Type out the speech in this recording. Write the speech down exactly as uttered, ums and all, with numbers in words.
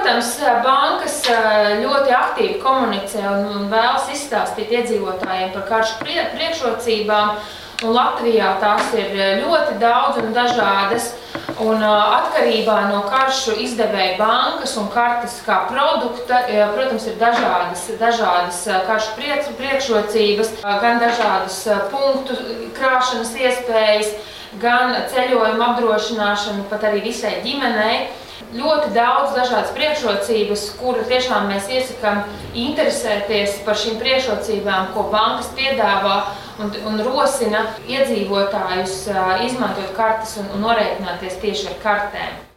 Protams, bankas ļoti aktīvi komunicē un vēlas izstāstīt iedzīvotājiem par karšu priekšrocībām. Un Latvijā tās ir ļoti daudz un dažādas, un atkarībā no karšu izdevēja bankas un kartes kā produkta, protams, ir dažādas, dažādas karšu priekšrocības, gan dažādas punktu krāšanas iespējas, gan ceļojuma apdrošināšana pat arī visai ģimenei. Ļoti daudz dažādas priekšrocības, kuru tiešām mēs iesakām interesēties par šīm priekšrocībām, ko bankas piedāvā, un, un rosina iedzīvotājus izmantot kartes un, un norēķināties tieši ar kartēm.